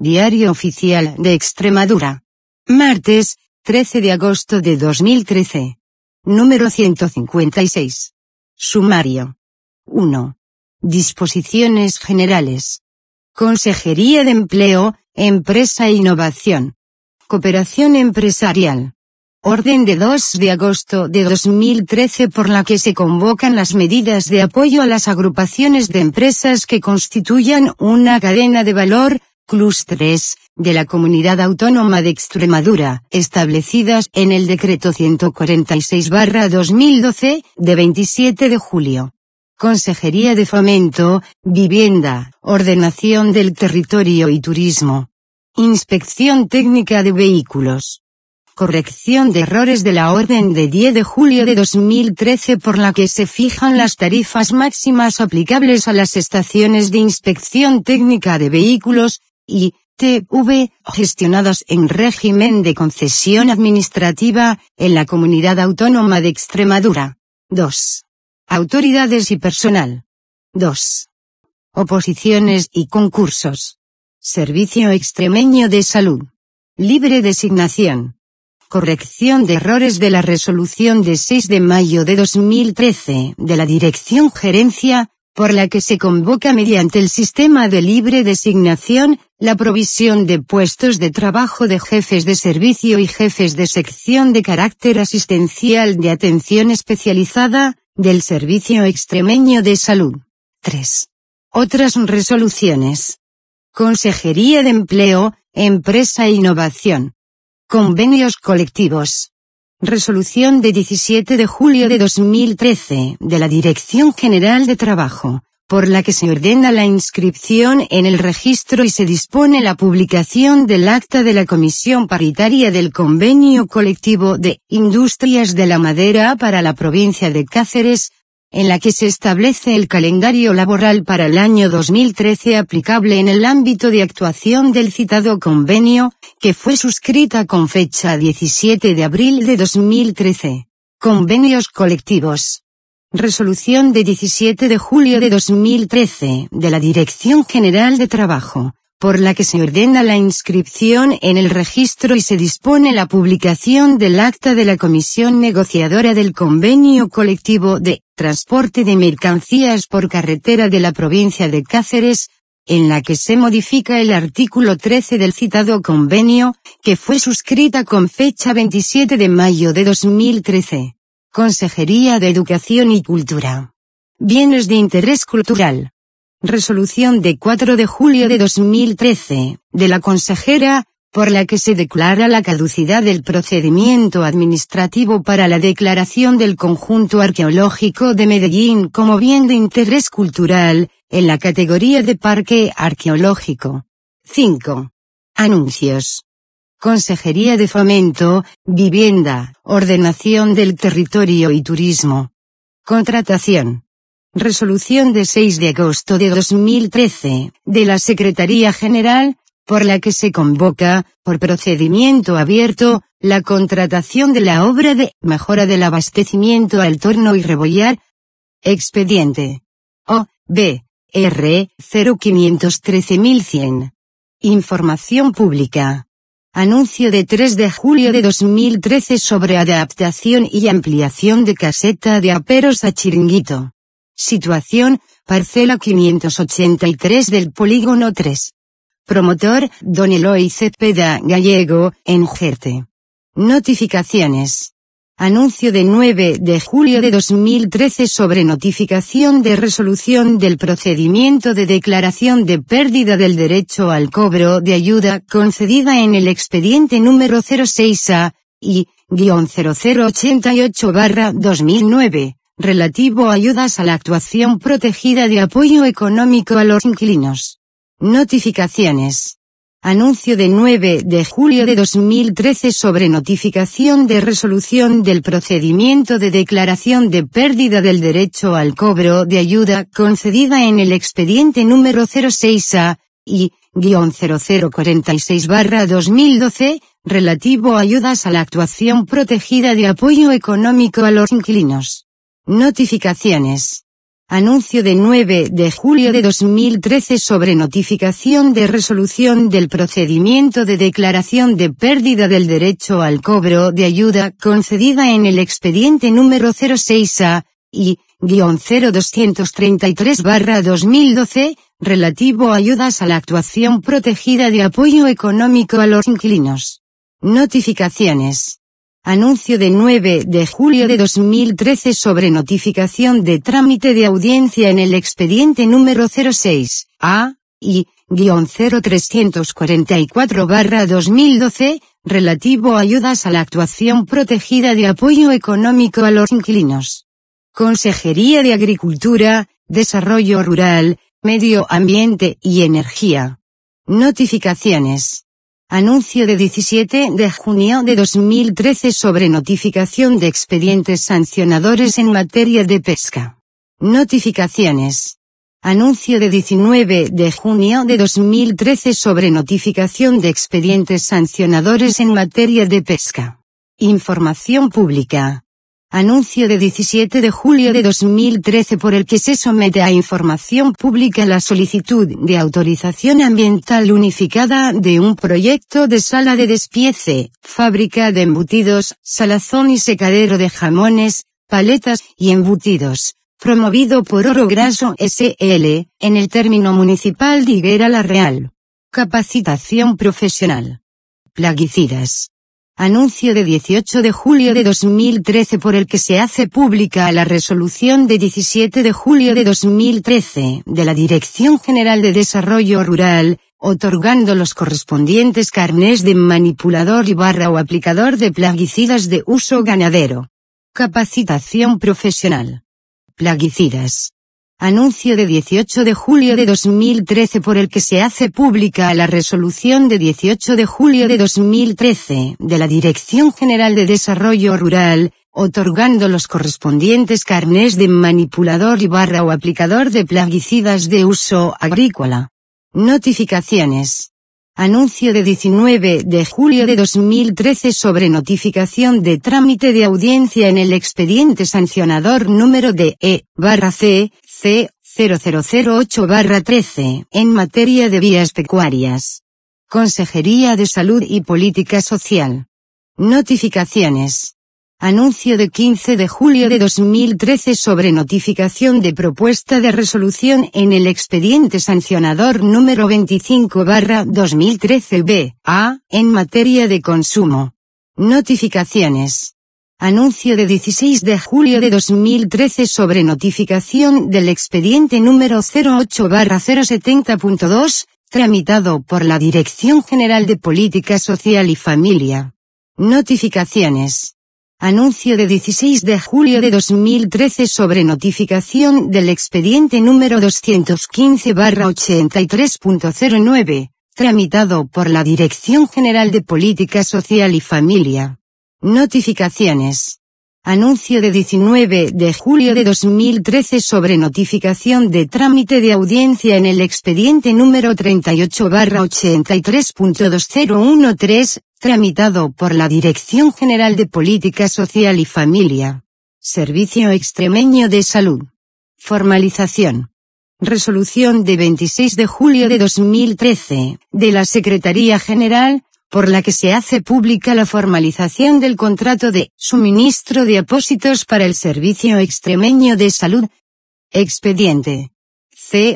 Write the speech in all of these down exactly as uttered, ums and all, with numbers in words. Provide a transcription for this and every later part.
Diario Oficial de Extremadura. Martes, trece de agosto de dos mil trece. Número ciento cincuenta y seis. Sumario. uno. Disposiciones generales. Consejería de Empleo, Empresa e Innovación. Cooperación empresarial. Orden de dos de agosto de dos mil trece por la que se convocan las medidas de apoyo a las agrupaciones de empresas que constituyan una cadena de valor, clústeres, de la Comunidad Autónoma de Extremadura, establecidas en el Decreto ciento cuarenta y seis barra dos mil doce, de veintisiete de julio. Consejería de Fomento, Vivienda, Ordenación del Territorio y Turismo. Inspección Técnica de Vehículos. Corrección de errores de la Orden de diez de julio de dos mil trece por la que se fijan las tarifas máximas aplicables a las estaciones de inspección técnica de vehículos, I T V, gestionadas en régimen de concesión administrativa, en la Comunidad Autónoma de Extremadura. dos. Autoridades y personal. dos. Oposiciones y concursos. Servicio Extremeño de Salud. Libre designación. Corrección de errores de la resolución de seis de mayo de dos mil trece, de la Dirección Gerencia, por la que se convoca mediante el sistema de libre designación, la provisión de puestos de trabajo de jefes de servicio y jefes de sección de carácter asistencial de atención especializada, del Servicio Extremeño de Salud. tres. Otras resoluciones. Consejería de Empleo, Empresa e Innovación. Convenios colectivos. Resolución de diecisiete de julio de dos mil trece, de la Dirección General de Trabajo, por la que se ordena la inscripción en el registro y se dispone la publicación del acta de la Comisión Paritaria del Convenio Colectivo de Industrias de la Madera para la provincia de Cáceres, en la que se establece el calendario laboral para el año dos mil trece aplicable en el ámbito de actuación del citado convenio, que fue suscrita con fecha diecisiete de abril de dos mil trece. Convenios colectivos. Resolución de diecisiete de julio de dos mil trece, de la Dirección General de Trabajo, por la que se ordena la inscripción en el registro y se dispone la publicación del acta de la Comisión Negociadora del Convenio Colectivo de Transporte de Mercancías por Carretera de la provincia de Cáceres, en la que se modifica el artículo trece del citado convenio, que fue suscrita con fecha veintisiete de mayo de dos mil trece. Consejería de Educación y Cultura. Bienes de interés cultural. Resolución de cuatro de julio de dos mil trece, de la consejera, por la que se declara la caducidad del procedimiento administrativo para la declaración del conjunto arqueológico de Medellín como bien de interés cultural, en la categoría de parque arqueológico. cinco. Anuncios. Consejería de Fomento, Vivienda, Ordenación del Territorio y Turismo. Contratación. Resolución de seis de agosto de dos mil trece, de la Secretaría General, por la que se convoca, por procedimiento abierto, la contratación de la obra de mejora del abastecimiento al Torno y Rebollar. Expediente. O. B. R. cero quinientos trece mil cien. Información pública. Anuncio de tres de julio de dos mil trece sobre adaptación y ampliación de caseta de Aperos a Chiringuito. Situación, parcela quinientos ochenta y tres del polígono tres. Promotor, don Eloy Cepeda Gallego, en Jerte. Notificaciones. Anuncio de nueve de julio de dos mil trece sobre notificación de resolución del procedimiento de declaración de pérdida del derecho al cobro de ayuda concedida en el expediente número cero seis A I cero cero ochenta y ocho barra dos mil nueve, relativo a ayudas a la actuación protegida de apoyo económico a los inquilinos. Notificaciones. Anuncio de nueve de julio de dos mil trece sobre notificación de resolución del procedimiento de declaración de pérdida del derecho al cobro de ayuda concedida en el expediente número cero seis A I cero cero cuarenta y seis barra dos mil doce, relativo a ayudas a la actuación protegida de apoyo económico a los inquilinos. Notificaciones. Anuncio de nueve de julio de dos mil trece sobre notificación de resolución del procedimiento de declaración de pérdida del derecho al cobro de ayuda concedida en el expediente número cero seis A I cero doscientos treinta y tres barra dos mil doce, relativo a ayudas a la actuación protegida de apoyo económico a los inquilinos. Notificaciones. Anuncio de nueve de julio de dos mil trece sobre notificación de trámite de audiencia en el expediente número cero seis A I cero trescientos cuarenta y cuatro barra dos mil doce, relativo a ayudas a la actuación protegida de apoyo económico a los inquilinos. Consejería de Agricultura, Desarrollo Rural, Medio Ambiente y Energía. Notificaciones. Anuncio de diecisiete de junio de dos mil trece sobre notificación de expedientes sancionadores en materia de pesca. Notificaciones. Anuncio de diecinueve de junio de dos mil trece sobre notificación de expedientes sancionadores en materia de pesca. Información pública. Anuncio de diecisiete de julio de dos mil trece por el que se somete a información pública la solicitud de autorización ambiental unificada de un proyecto de sala de despiece, fábrica de embutidos, salazón y secadero de jamones, paletas y embutidos, promovido por Oro Graso S L, en el término municipal de Higuera La Real. Capacitación profesional. Plaguicidas. Anuncio de dieciocho de julio de dos mil trece por el que se hace pública la resolución de diecisiete de julio de dos mil trece de la Dirección General de Desarrollo Rural, otorgando los correspondientes carnés de manipulador y barra o aplicador de plaguicidas de uso ganadero. Capacitación profesional. Plaguicidas. Anuncio de dieciocho de julio de dos mil trece por el que se hace pública la resolución de dieciocho de julio de dos mil trece de la Dirección General de Desarrollo Rural, otorgando los correspondientes carnés de manipulador y barra o aplicador de plaguicidas de uso agrícola. Notificaciones. Anuncio de diecinueve de julio de dos mil trece sobre notificación de trámite de audiencia en el expediente sancionador número D E barra C C cero cero cero ocho barra trece en materia de vías pecuarias. Consejería de Salud y Política Social. Notificaciones. Anuncio de quince de julio de dos mil trece sobre notificación de propuesta de resolución en el expediente sancionador número veinticinco barra dos mil trece B A en materia de consumo. Notificaciones. Anuncio de dieciséis de julio de dos mil trece sobre notificación del expediente número cero ocho barra cero setenta punto dos, tramitado por la Dirección General de Política Social y Familia. Notificaciones. Anuncio de dieciséis de julio de dos mil trece sobre notificación del expediente número doscientos quince barra ochenta y tres punto cero nueve, tramitado por la Dirección General de Política Social y Familia. Notificaciones. Anuncio de diecinueve de julio de dos mil trece sobre notificación de trámite de audiencia en el expediente número treinta y ocho barra ochenta y tres punto dos cero uno tres, tramitado por la Dirección General de Política Social y Familia. Servicio Extremeño de Salud. Formalización. Resolución de veintiséis de julio de dos mil trece, de la Secretaría General, por la que se hace pública la formalización del contrato de suministro de apósitos para el Servicio Extremeño de Salud. Expediente. C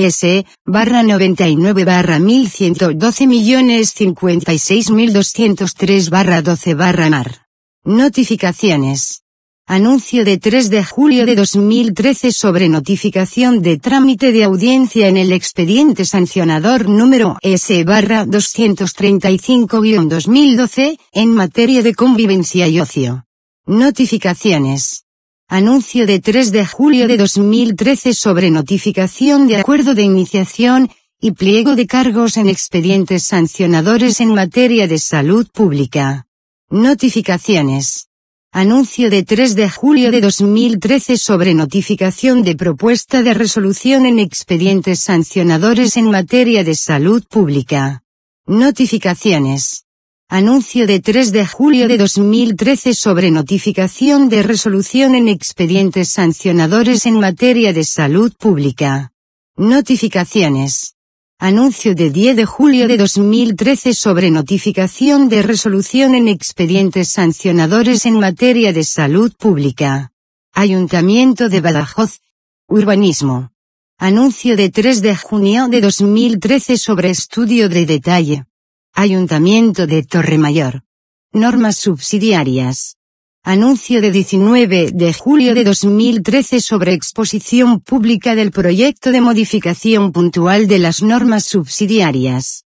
S barra noventa y nueve barra mil ciento doce millones cincuenta y seis mil doscientos tres barra doce barra mar. Notificaciones. Anuncio de tres de julio de dos mil trece sobre notificación de trámite de audiencia en el expediente sancionador número S barra doscientos treinta y cinco guión dos mil doce, en materia de convivencia y ocio. Notificaciones. Anuncio de tres de julio de dos mil trece sobre notificación de acuerdo de iniciación y pliego de cargos en expedientes sancionadores en materia de salud pública. Notificaciones. Anuncio de tres de julio de dos mil trece sobre notificación de propuesta de resolución en expedientes sancionadores en materia de salud pública. Notificaciones. Anuncio de tres de julio de dos mil trece sobre notificación de resolución en expedientes sancionadores en materia de salud pública. Notificaciones. Anuncio de diez de julio de dos mil trece sobre notificación de resolución en expedientes sancionadores en materia de salud pública. Ayuntamiento de Badajoz. Urbanismo. Anuncio de tres de junio de dos mil trece sobre estudio de detalle. Ayuntamiento de Torremayor. Normas subsidiarias. Anuncio de diecinueve de julio de dos mil trece sobre exposición pública del proyecto de modificación puntual de las normas subsidiarias.